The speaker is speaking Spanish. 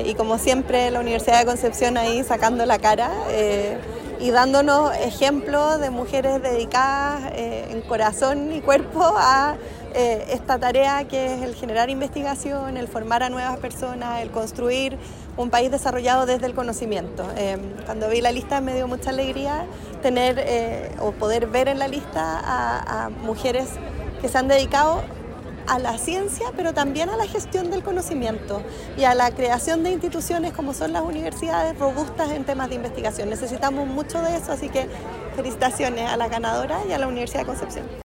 y como siempre la Universidad de Concepción ahí sacando la cara y dándonos ejemplos de mujeres dedicadas en corazón y cuerpo a esta tarea que es el generar investigación, el formar a nuevas personas, el construir un país desarrollado desde el conocimiento. Cuando vi la lista me dio mucha alegría tener o poder ver en la lista a mujeres que se han dedicado a la ciencia, pero también a la gestión del conocimiento y a la creación de instituciones como son las universidades robustas en temas de investigación. Necesitamos mucho de eso, así que felicitaciones a la ganadora y a la Universidad de Concepción.